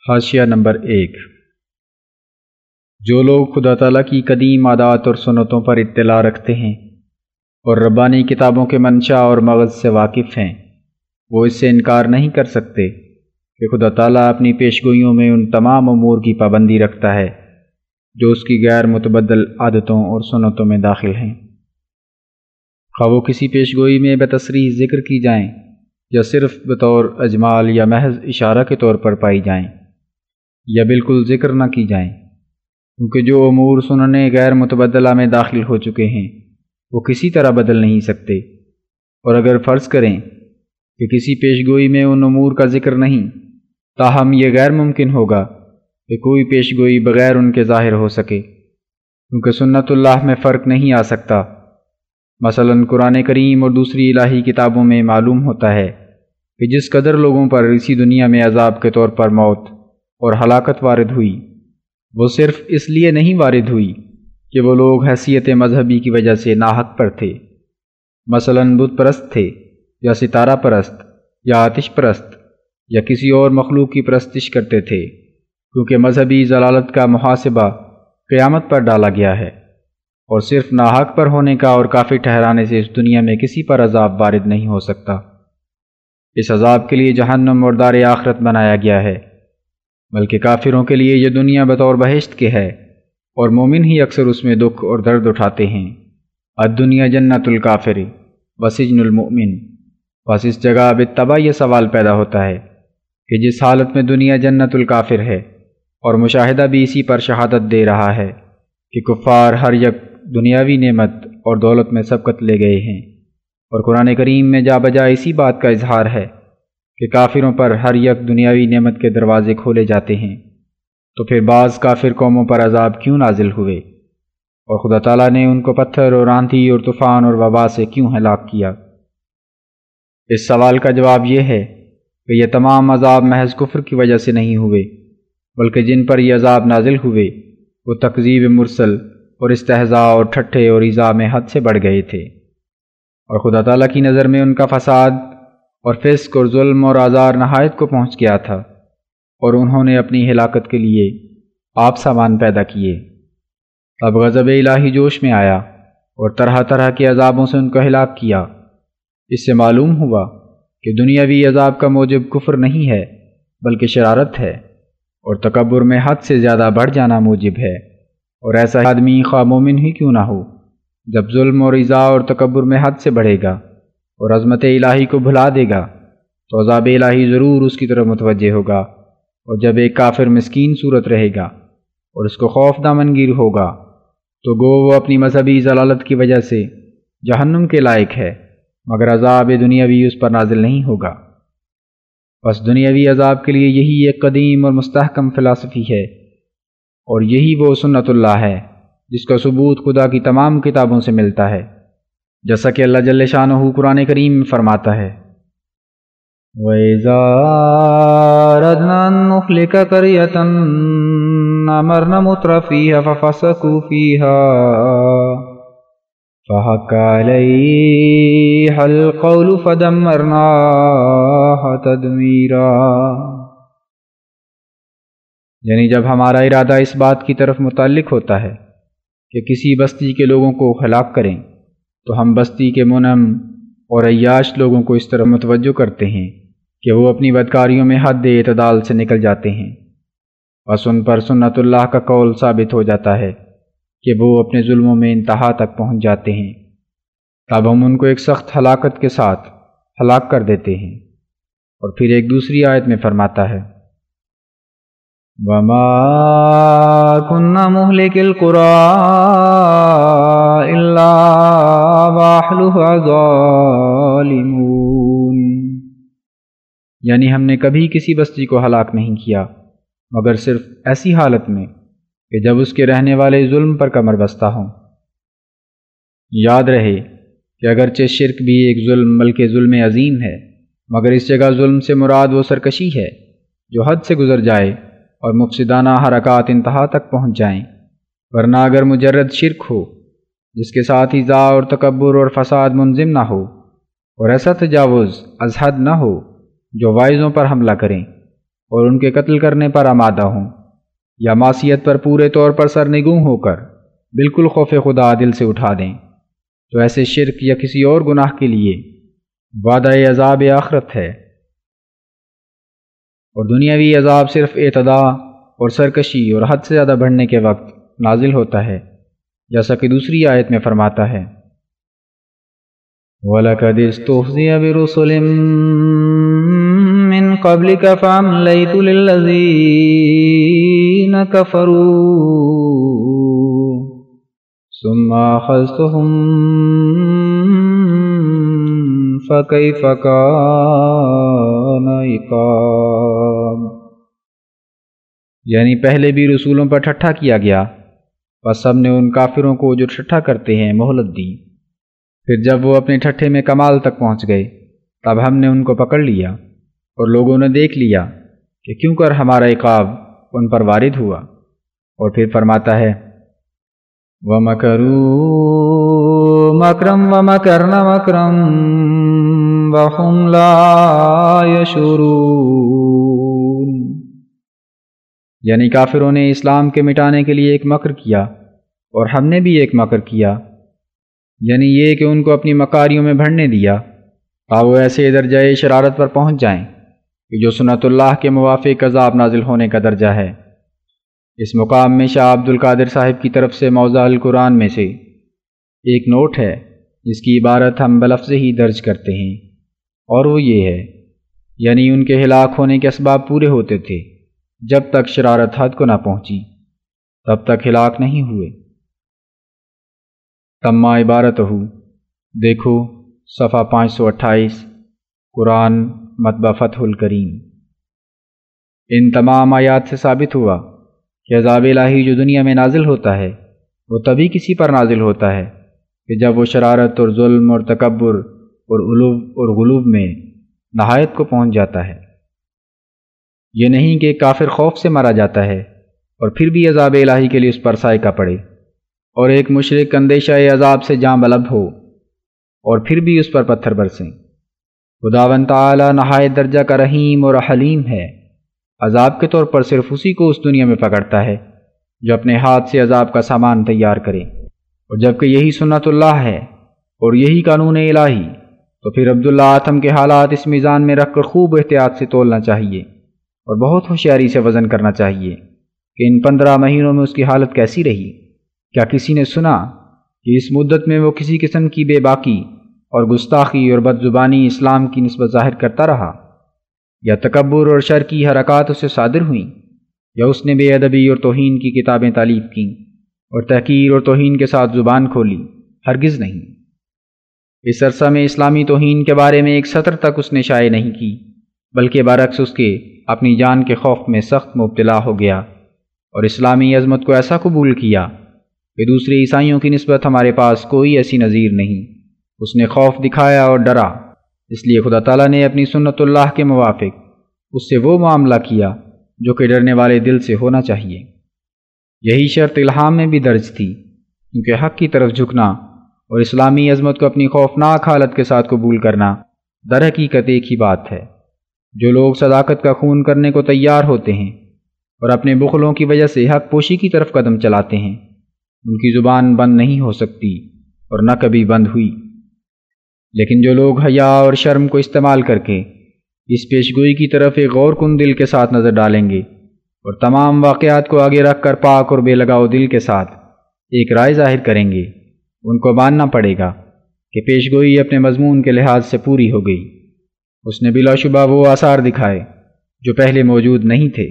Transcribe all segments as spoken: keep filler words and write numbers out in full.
حاشیہ نمبر ایک۔ جو لوگ خدا تعالیٰ کی قدیم عادات اور سنتوں پر اطلاع رکھتے ہیں اور ربانی کتابوں کے منشا اور مغز سے واقف ہیں، وہ اس سے انکار نہیں کر سکتے کہ خدا تعالیٰ اپنی پیشگوئیوں میں ان تمام امور کی پابندی رکھتا ہے جو اس کی غیر متبدل عادتوں اور سنتوں میں داخل ہیں، خواہ وہ کسی پیشگوئی میں بتصریح ذکر کی جائیں یا صرف بطور اجمال یا محض اشارہ کے طور پر پائی جائیں یا بالکل ذکر نہ کی جائیں، کیونکہ جو امور سننے غیر متبدلہ میں داخل ہو چکے ہیں وہ کسی طرح بدل نہیں سکتے، اور اگر فرض کریں کہ کسی پیشگوئی میں ان امور کا ذکر نہیں، تاہم یہ غیر ممکن ہوگا کہ کوئی پیشگوئی بغیر ان کے ظاہر ہو سکے، کیونکہ سنت اللہ میں فرق نہیں آ سکتا۔ مثلا قرآن کریم اور دوسری الہی کتابوں میں معلوم ہوتا ہے کہ جس قدر لوگوں پر اسی دنیا میں عذاب کے طور پر موت اور ہلاکت وارد ہوئی، وہ صرف اس لیے نہیں وارد ہوئی کہ وہ لوگ حیثیت مذہبی کی وجہ سے ناحق پر تھے، مثلا بت پرست تھے یا ستارہ پرست یا آتش پرست یا کسی اور مخلوق کی پرستش کرتے تھے، کیونکہ مذہبی ضلالت کا محاسبہ قیامت پر ڈالا گیا ہے، اور صرف ناحق پر ہونے کا اور کافر ٹھہرانے سے اس دنیا میں کسی پر عذاب وارد نہیں ہو سکتا۔ اس عذاب کے لیے جہنم اور دار آخرت بنایا گیا ہے، بلکہ کافروں کے لیے یہ دنیا بطور بہشت کے ہے، اور مومن ہی اکثر اس میں دکھ اور درد اٹھاتے ہیں۔ الدنیا جنت الکافر وسجن المؤمن۔ بس اس جگہ بالطبع یہ سوال پیدا ہوتا ہے کہ جس حالت میں دنیا جنت الکافر ہے، اور مشاہدہ بھی اسی پر شہادت دے رہا ہے کہ کفار ہر یک دنیاوی نعمت اور دولت میں سبقت لے گئے ہیں، اور قرآن کریم میں جا بجا اسی بات کا اظہار ہے کہ کافروں پر ہر یک دنیاوی نعمت کے دروازے کھولے جاتے ہیں، تو پھر بعض کافر قوموں پر عذاب کیوں نازل ہوئے، اور خدا تعالیٰ نے ان کو پتھر اور آندھی اور طوفان اور وبا سے کیوں ہلاک کیا؟ اس سوال کا جواب یہ ہے کہ یہ تمام عذاب محض کفر کی وجہ سے نہیں ہوئے، بلکہ جن پر یہ عذاب نازل ہوئے وہ تکذیب مرسل اور استہزاء اور ٹھٹھے اور ایذاء میں حد سے بڑھ گئے تھے، اور خدا تعالیٰ کی نظر میں ان کا فساد اور فسق اور ظلم اور آزار نہایت کو پہنچ گیا تھا، اور انہوں نے اپنی ہلاکت کے لیے آپ سامان پیدا کیے۔ اب غضب الہی جوش میں آیا اور طرح طرح کے عذابوں سے ان کو ہلاک کیا۔ اس سے معلوم ہوا کہ دنیاوی عذاب کا موجب کفر نہیں ہے بلکہ شرارت ہے، اور تکبر میں حد سے زیادہ بڑھ جانا موجب ہے، اور ایسا آدمی خواہ مومن ہی کیوں نہ ہو، جب ظلم اور ایذاء اور تکبر میں حد سے بڑھے گا اور عظمت الہی کو بھلا دے گا تو عذاب الہی ضرور اس کی طرف متوجہ ہوگا، اور جب ایک کافر مسکین صورت رہے گا اور اس کو خوف دامنگیر ہوگا تو گو وہ اپنی مذہبی ضلالت کی وجہ سے جہنم کے لائق ہے، مگر عذاب دنیاوی اس پر نازل نہیں ہوگا۔ بس دنیاوی عذاب کے لیے یہی ایک قدیم اور مستحکم فلسفی ہے، اور یہی وہ سنت اللہ ہے جس کا ثبوت خدا کی تمام کتابوں سے ملتا ہے، جیسا کہ اللہ جل شانہ قرآن کریم میں فرماتا ہے، وَإِذَا أَرَدْنَا أَن نُّهْلِكَ قَرْيَةً أَمَرْنَا مُتْرَفِيهَا فَفَسَقُوا فِيهَا فَحَقَّ عَلَيْهَا الْقَوْلُ فَدَمَّرْنَاهَا تَدْمِيرًا۔ یعنی جب ہمارا ارادہ اس بات کی طرف متعلق ہوتا ہے کہ کسی بستی کے لوگوں کو ہلاک کریں تو ہم بستی کے منعم اور عیاش لوگوں کو اس طرح متوجہ کرتے ہیں کہ وہ اپنی بدکاریوں میں حد اعتدال سے نکل جاتے ہیں، بس ان پر سنت اللہ کا قول ثابت ہو جاتا ہے کہ وہ اپنے ظلموں میں انتہا تک پہنچ جاتے ہیں، تب ہم ان کو ایک سخت ہلاکت کے ساتھ ہلاک کر دیتے ہیں۔ اور پھر ایک دوسری آیت میں فرماتا ہے، وَمَا كُنَّا مُهْلِكِ الْقُرَىٰ إِلَّا وَأَهْلُهَا ظَالِمُونَ۔ یعنی ہم نے کبھی کسی بستی کو ہلاک نہیں کیا مگر صرف ایسی حالت میں کہ جب اس کے رہنے والے ظلم پر کمر بستہ ہوں۔ یاد رہے کہ اگرچہ شرک بھی ایک ظلم بلکہ ظلم عظیم ہے، مگر اس جگہ ظلم سے مراد وہ سرکشی ہے جو حد سے گزر جائے اور مفسدانہ حرکات انتہا تک پہنچ جائیں، ورنہ اگر مجرد شرک ہو جس کے ساتھ ایذاء اور تکبر اور فساد منظم نہ ہو، اور ایسا تجاوز از حد نہ ہو جو واعظوں پر حملہ کریں اور ان کے قتل کرنے پر آمادہ ہوں، یا معصیت پر پورے طور پر سرنگوں ہو کر بالکل خوف خدا دل سے اٹھا دیں، تو ایسے شرک یا کسی اور گناہ کے لیے وعدہ عذاب آخرت ہے۔ اور دنیاوی عذاب صرف اعتداء اور سرکشی اور حد سے زیادہ بڑھنے کے وقت نازل ہوتا ہے، جیسا کہ دوسری آیت میں فرماتا ہے وَلَقَدِ اسْتُهْزِئَ بِرُسُلٍ مِّن قَبْلِكَ فَأَمْلَيْتُ لِلَّذِينَ كَفَرُوا ثُمَّ أَخَذْتُهُمْ فَكَيْفَ كَانَ عِقَابِ۔ یعنی پہلے بھی رسولوں پر ٹھٹھا کیا گیا، بس سب نے ان کافروں کو جو ٹھٹھا کرتے ہیں مہلت دی، پھر جب وہ اپنے ٹھٹھے میں کمال تک پہنچ گئے تب ہم نے ان کو پکڑ لیا، اور لوگوں نے دیکھ لیا کہ کیوں کر ہمارا عقاب ان پر وارد ہوا۔ اور پھر فرماتا ہے وَمَكَرُوا مَكْرًا وَمَكَرْنَا مَكْرًا وَهُمْ لَا يَشْعُرُونَ۔ یعنی کافروں نے اسلام کے مٹانے کے لیے ایک مکر کیا، اور ہم نے بھی ایک مکر کیا، یعنی یہ کہ ان کو اپنی مکاریوں میں بھرنے دیا تا وہ ایسے درجہ شرارت پر پہنچ جائیں کہ جو سنت اللہ کے موافق عذاب نازل ہونے کا درجہ ہے۔ اس مقام میں شاہ عبد القادر صاحب کی طرف سے موضع القرآن میں سے ایک نوٹ ہے جس کی عبارت ہم بلفظ ہی درج کرتے ہیں، اور وہ یہ ہے، یعنی ان کے ہلاک ہونے کے اسباب پورے ہوتے تھے، جب تک شرارت حد کو نہ پہنچی تب تک ہلاک نہیں ہوئے۔ تما عبارتہ، دیکھو صفحہ پانچ سو اٹھائیس، قرآن مطبع فتح الکریم۔ ان تمام آیات سے ثابت ہوا کہ عذاب الہی جو دنیا میں نازل ہوتا ہے وہ تبھی کسی پر نازل ہوتا ہے کہ جب وہ شرارت اور ظلم اور تکبر اور علو اور غلوب میں نہایت کو پہنچ جاتا ہے۔ یہ نہیں کہ کافر خوف سے مارا جاتا ہے اور پھر بھی عذاب الہی کے لیے اس پر سائقہ پڑے، اور ایک مشرک اندیشہ عذاب سے جاں بلب ہو اور پھر بھی اس پر پتھر برسیں۔ خداوند تعالی نہایت درجہ کا رحیم اور حلیم ہے، عذاب کے طور پر صرف اسی کو اس دنیا میں پکڑتا ہے جو اپنے ہاتھ سے عذاب کا سامان تیار کرے، اور جبکہ یہی سنت اللہ ہے اور یہی قانون الہی، تو پھر عبداللہ آتم کے حالات اس میزان میں رکھ کر خوب احتیاط سے تولنا چاہیے اور بہت ہوشیاری سے وزن کرنا چاہیے کہ ان پندرہ مہینوں میں اس کی حالت کیسی رہی۔ کیا کسی نے سنا کہ اس مدت میں وہ کسی قسم کی بے باکی اور گستاخی اور بد زبانی اسلام کی نسبت ظاہر کرتا رہا، یا تکبر اور شر کی حرکات اسے صادر ہوئیں، یا اس نے بے ادبی اور توہین کی کتابیں تالیف کیں اور تحقیر اور توہین کے ساتھ زبان کھولی؟ ہرگز نہیں۔ اس عرصہ میں اسلامی توہین کے بارے میں ایک سطر تک اس نے شائع نہیں کی، بلکہ برعکس اس کے اپنی جان کے خوف میں سخت مبتلا ہو گیا اور اسلامی عظمت کو ایسا قبول کیا کہ دوسرے عیسائیوں کی نسبت ہمارے پاس کوئی ایسی نظیر نہیں۔ اس نے خوف دکھایا اور ڈرا، اس لیے خدا تعالیٰ نے اپنی سنت اللہ کے موافق اس سے وہ معاملہ کیا جو کہ ڈرنے والے دل سے ہونا چاہیے۔ یہی شرط الہام میں بھی درج تھی، کیونکہ حق کی طرف جھکنا اور اسلامی عظمت کو اپنی خوفناک حالت کے ساتھ قبول کرنا در حقیقت ایک ہی بات ہے۔ جو لوگ صداقت کا خون کرنے کو تیار ہوتے ہیں اور اپنے بخلوں کی وجہ سے حق پوشی کی طرف قدم چلاتے ہیں، ان کی زبان بند نہیں ہو سکتی اور نہ کبھی بند ہوئی۔ لیکن جو لوگ حیا اور شرم کو استعمال کر کے اس پیشگوئی کی طرف ایک غور کن دل کے ساتھ نظر ڈالیں گے اور تمام واقعات کو آگے رکھ کر پاک اور بے لگاؤ دل کے ساتھ ایک رائے ظاہر کریں گے، ان کو ماننا پڑے گا کہ پیشگوئی اپنے مضمون کے لحاظ سے پوری ہو گئی۔ اس نے بلا شبہ وہ آثار دکھائے جو پہلے موجود نہیں تھے،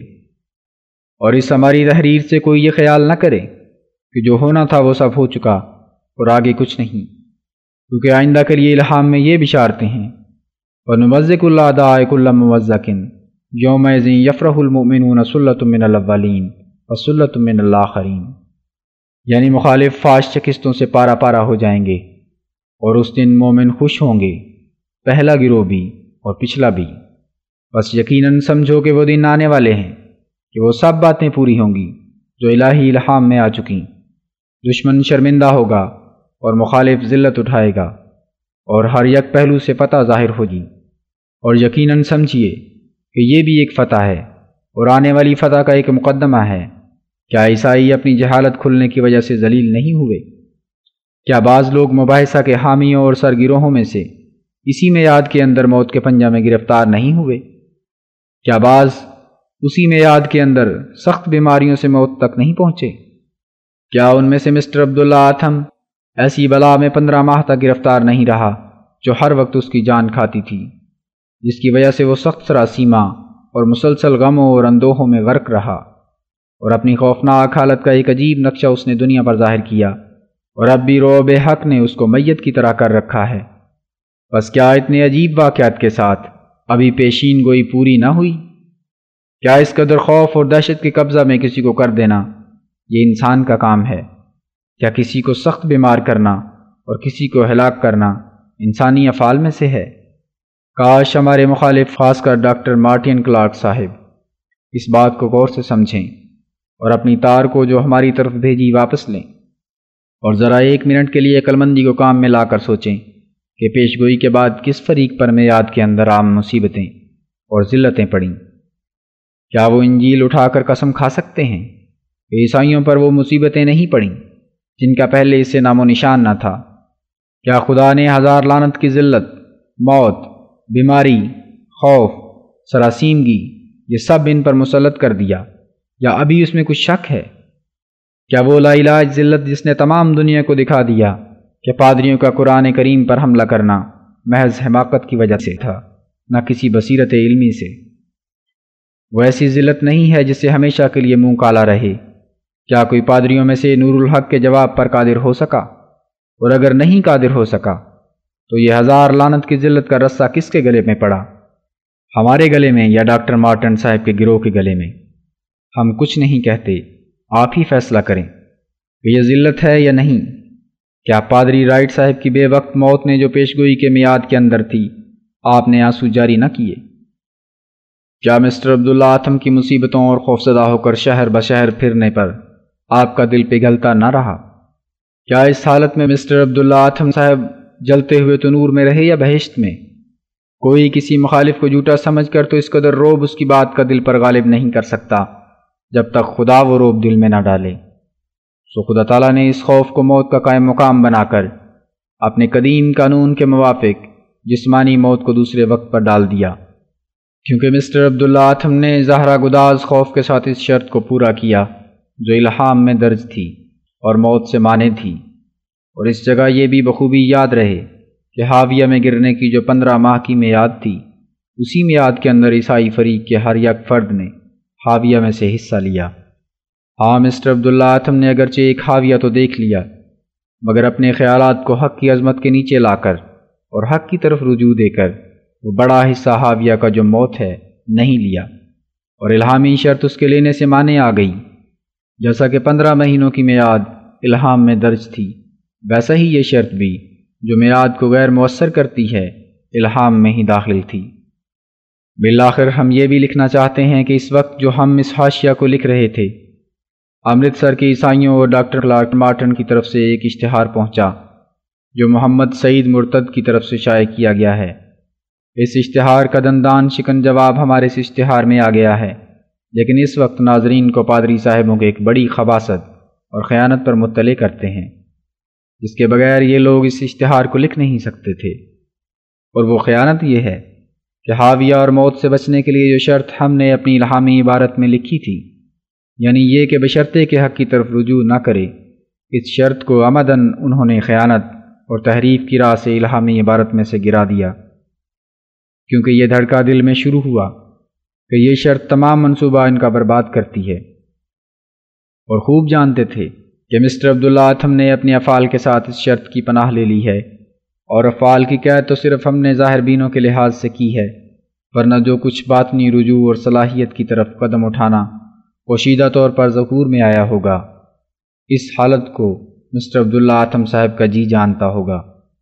اور اس ہماری تحریر سے کوئی یہ خیال نہ کرے کہ جو ہونا تھا وہ سب ہو چکا اور آگے کچھ نہیں، کیونکہ آئندہ کے لیے الہام میں یہ بشارتیں ہیں وَنُمَزِّقُ الْأَعْدَاءَ كُلَّ مُمَزَّقٍ يَوْمَئِذٍ يَفْرَحُ الْمُؤْمِنُونَ ثُلَّةٌ مِّنَ الْأَوَّلِينَ وَثُلَّةٌ مِّنَ الْآخِرِينَ، یعنی مخالف فاش شکستوں سے پارا پارا ہو جائیں گے، اور اس دن مومن خوش ہوں گے، پہلا گروہ بھی اور پچھلا بھی۔ بس یقیناً سمجھو کہ وہ دن آنے والے ہیں کہ وہ سب باتیں پوری ہوں گی جو الہی الہام میں آ چکیں۔ دشمن شرمندہ ہوگا اور مخالف ذلت اٹھائے گا، اور ہر یک پہلو سے فتح ظاہر ہوگی، اور یقیناً سمجھیے کہ یہ بھی ایک فتح ہے اور آنے والی فتح کا ایک مقدمہ ہے۔ کیا عیسائی اپنی جہالت کھلنے کی وجہ سے ذلیل نہیں ہوئے؟ کیا بعض لوگ مباحثہ کے حامیوں اور سرگروہوں میں سے اسی میعاد کے اندر موت کے پنجہ میں گرفتار نہیں ہوئے؟ کیا بعض اسی میعاد کے اندر سخت بیماریوں سے موت تک نہیں پہنچے؟ کیا ان میں سے مسٹر عبداللہ آتھم ایسی بلا میں پندرہ ماہ تک گرفتار نہیں رہا جو ہر وقت اس کی جان کھاتی تھی، جس کی وجہ سے وہ سخت سراسیمہ اور مسلسل غموں اور اندوہوں میں غرق رہا، اور اپنی خوفناک حالت کا ایک عجیب نقشہ اس نے دنیا پر ظاہر کیا، اور اب بھی رعب حق نے اس کو میت کی طرح کر رکھا ہے۔ بس کیا اتنے عجیب واقعات کے ساتھ ابھی پیشین گوئی پوری نہ ہوئی؟ کیا اس قدر خوف اور دہشت کے قبضہ میں کسی کو کر دینا یہ انسان کا کام ہے؟ کیا کسی کو سخت بیمار کرنا اور کسی کو ہلاک کرنا انسانی افعال میں سے ہے؟ کاش ہمارے مخالف، خاص کر ڈاکٹر مارٹن کلارک صاحب، اس بات کو غور سے سمجھیں اور اپنی تار کو جو ہماری طرف بھیجی واپس لیں، اور ذرا ایک منٹ کے لیے عقل مندی کو کام میں لا کر سوچیں کہ پیش گوئی کے بعد کس فریق پر میعاد کے اندر عام مصیبتیں اور ذلتیں پڑیں۔ کیا وہ انجیل اٹھا کر قسم کھا سکتے ہیں کہ عیسائیوں پر وہ مصیبتیں نہیں پڑیں جن کا پہلے اس سے نام و نشان نہ تھا؟ کیا خدا نے ہزار لعنت کی ذلت، موت، بیماری، خوف، سراسیمگی یہ سب ان پر مسلط کر دیا، یا ابھی اس میں کچھ شک ہے؟ کیا وہ لا علاج ذلت جس نے تمام دنیا کو دکھا دیا کہ پادریوں کا قرآن کریم پر حملہ کرنا محض حماقت کی وجہ سے تھا، نہ کسی بصیرت علمی سے؟ وہ ایسی ذلت نہیں ہے جس سے ہمیشہ کے لیے منہ کالا رہے۔ کیا کوئی پادریوں میں سے نور الحق کے جواب پر قادر ہو سکا؟ اور اگر نہیں قادر ہو سکا تو یہ ہزار لعنت کی ذلت کا رسہ کس کے گلے میں پڑا؟ ہمارے گلے میں یا ڈاکٹر مارٹن صاحب کے گروہ کے گلے میں؟ ہم کچھ نہیں کہتے، آپ ہی فیصلہ کریں کہ یہ ذلت ہے یا نہیں۔ کیا پادری رائٹ صاحب کی بے وقت موت نے جو پیشگوئی کے میعاد کے اندر تھی، آپ نے آنسو جاری نہ کیے؟ کیا مسٹر عبداللہ آتھم کی مصیبتوں اور خوفزدہ ہو کر شہر بشہر پھرنے پر آپ کا دل پگھلتا نہ رہا؟ کیا اس حالت میں مسٹر عبداللہ آتھم صاحب جلتے ہوئے تنور میں رہے یا بہشت میں؟ کوئی کسی مخالف کو جھوٹا سمجھ کر تو اس قدر روب اس کی بات کا دل پر غالب نہیں کر سکتا جب تک خدا وہ روب دل میں نہ ڈالے۔ سو خدا تعالیٰ نے اس خوف کو موت کا قائم مقام بنا کر اپنے قدیم قانون کے موافق جسمانی موت کو دوسرے وقت پر ڈال دیا، کیونکہ مسٹر عبداللہ آتھم نے زہرہ گداز خوف کے ساتھ اس شرط کو پورا کیا جو الہام میں درج تھی اور موت سے مانے تھی۔ اور اس جگہ یہ بھی بخوبی یاد رہے کہ حاویہ میں گرنے کی جو پندرہ ماہ کی میعاد تھی، اسی میعاد کے اندر عیسائی فریق کے ہر یک فرد نے حاویہ میں سے حصہ لیا۔ ہاں، مسٹر عبداللہ آتھم نے اگرچہ ایک حاویہ تو دیکھ لیا، مگر اپنے خیالات کو حق کی عظمت کے نیچے لا کر اور حق کی طرف رجوع دے کر وہ بڑا حصہ حاویہ کا جو موت ہے نہیں لیا، اور الہامی شرط اس کے لینے سے مانے آ گئی۔ جیسا کہ پندرہ مہینوں کی میعاد الہام میں درج تھی، ویسا ہی یہ شرط بھی جو میعاد کو غیر مؤثر کرتی ہے الہام میں ہی داخل تھی۔ بالآخر ہم یہ بھی لکھنا چاہتے ہیں کہ اس وقت جو ہم اس حاشیہ کو لکھ رہے تھے، امرتسر کے عیسائیوں اور ڈاکٹر کلارک مارٹن کی طرف سے ایک اشتہار پہنچا جو محمد سعید مرتد کی طرف سے شائع کیا گیا ہے۔ اس اشتہار کا دندان شکن جواب ہمارے اس اشتہار میں آ گیا ہے، لیکن اس وقت ناظرین کو پادری صاحبوں کے ایک بڑی خباثت اور خیانت پر مطلع کرتے ہیں، جس کے بغیر یہ لوگ اس اشتہار کو لکھ نہیں سکتے تھے، اور وہ خیانت یہ ہے کہ حاویہ اور موت سے بچنے کے لیے جو شرط ہم نے اپنی الہامی عبارت میں لکھی تھی، یعنی یہ کہ بشرطے کے حق کی طرف رجوع نہ کرے، اس شرط کو عمدن انہوں نے خیانت اور تحریف کی راہ سے الہامی عبارت میں سے گرا دیا، کیونکہ یہ دھڑکا دل میں شروع ہوا کہ یہ شرط تمام منصوبہ ان کا برباد کرتی ہے، اور خوب جانتے تھے کہ مسٹر عبداللہ آتھم نے اپنے افعال کے ساتھ اس شرط کی پناہ لے لی ہے، اور افعال کی قید تو صرف ہم نے ظاہر بینوں کے لحاظ سے کی ہے، ورنہ جو کچھ باطنی رجوع اور صلاحیت کی طرف قدم اٹھانا پوشیدہ طور پر ظہور میں آیا ہوگا، اس حالت کو مسٹر عبداللہ آتھم صاحب کا جی جانتا ہوگا۔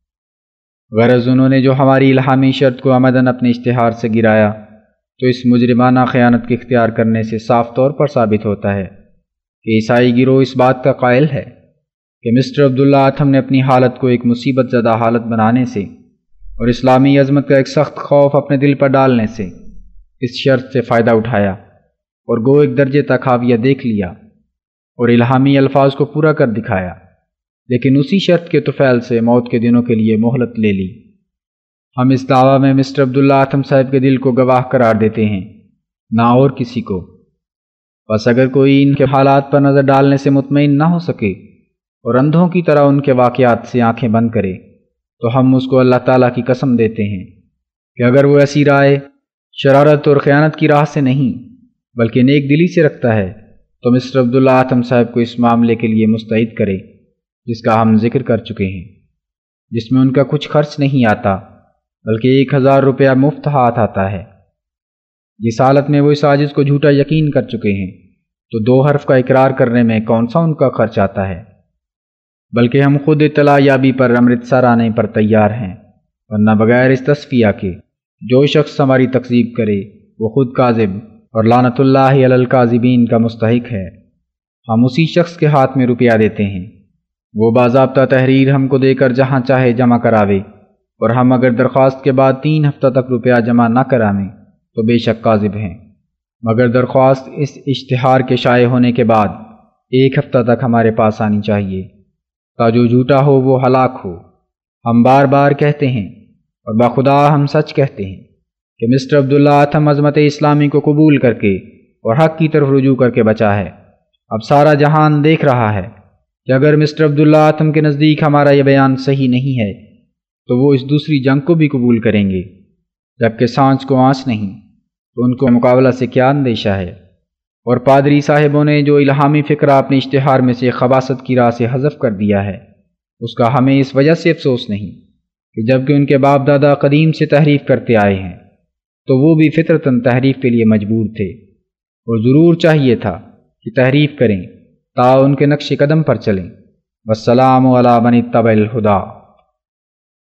غرض انہوں نے جو ہماری الہامی شرط کو عمدن اپنے اشتہار سے گرایا، تو اس مجرمانہ خیانت کے اختیار کرنے سے صاف طور پر ثابت ہوتا ہے کہ عیسائی گروہ اس بات کا قائل ہے کہ مسٹر عبداللہ آتھم نے اپنی حالت کو ایک مصیبت زدہ حالت بنانے سے اور اسلامی عظمت کا ایک سخت خوف اپنے دل پر ڈالنے سے اس شرط سے فائدہ اٹھایا اور گو ایک درجے تک حاویہ دیکھ لیا اور الہامی الفاظ کو پورا کر دکھایا، لیکن اسی شرط کے طفیل سے موت کے دنوں کے لیے مہلت لے لی۔ ہم اس دعویٰ میں مسٹر عبداللہ آتم صاحب کے دل کو گواہ قرار دیتے ہیں، نہ اور کسی کو۔ بس اگر کوئی ان کے حالات پر نظر ڈالنے سے مطمئن نہ ہو سکے اور اندھوں کی طرح ان کے واقعات سے آنکھیں بند کرے، تو ہم اس کو اللہ تعالیٰ کی قسم دیتے ہیں کہ اگر وہ ایسی رائے شرارت اور خیانت کی راہ سے نہیں بلکہ نیک دلی سے رکھتا ہے تو مسٹر عبداللہ آتم صاحب کو اس معاملے کے لیے مستعد کرے جس کا ہم ذکر کر چکے ہیں، جس میں ان کا کچھ خرچ نہیں آتا بلکہ ایک ہزار روپیہ مفت ہاتھ آتا ہے۔ جس حالت میں وہ اس عاجز کو جھوٹا یقین کر چکے ہیں تو دو حرف کا اقرار کرنے میں کون سا ان کا خرچ آتا ہے، بلکہ ہم خود اطلاع یابی پر امرتسر آنے پر تیار ہیں، ورنہ بغیر اس تصفیہ کے جو شخص ہماری تکذیب کرے وہ خود کاذب اور لعنت اللہ علی الکاذبین کا مستحق ہے۔ ہم اسی شخص کے ہاتھ میں روپیہ دیتے ہیں، وہ باضابطہ تحریر ہم کو دے کر جہاں چاہے جمع کراوے، اور ہم اگر درخواست کے بعد تین ہفتہ تک روپیہ جمع نہ کرائیں تو بے شک کاذب ہیں، مگر درخواست اس اشتہار کے شائع ہونے کے بعد ایک ہفتہ تک ہمارے پاس آنی چاہیے، تا جو جھوٹا ہو وہ ہلاک ہو۔ ہم بار بار کہتے ہیں اور بخدا ہم سچ کہتے ہیں کہ مسٹر عبداللہ آتم عظمت اسلامی کو قبول کر کے اور حق کی طرف رجوع کر کے بچا ہے۔ اب سارا جہان دیکھ رہا ہے کہ اگر مسٹر عبداللہ آتم کے نزدیک ہمارا یہ بیان صحیح نہیں ہے تو وہ اس دوسری جنگ کو بھی قبول کریں گے، جبکہ سانچ کو آنچ نہیں، تو ان کو مقابلہ سے کیا اندیشہ ہے۔ اور پادری صاحبوں نے جو الہامی فکرہ اپنے اشتہار میں سے خباثت کی راہ سے حذف کر دیا ہے، اس کا ہمیں اس وجہ سے افسوس نہیں کہ جبکہ ان کے باپ دادا قدیم سے تحریف کرتے آئے ہیں تو وہ بھی فطرتاً تحریف کے لیے مجبور تھے، اور ضرور چاہیے تھا کہ تحریف کریں تا ان کے نقش قدم پر چلیں۔ والسلام علی من اتبع الہدی۔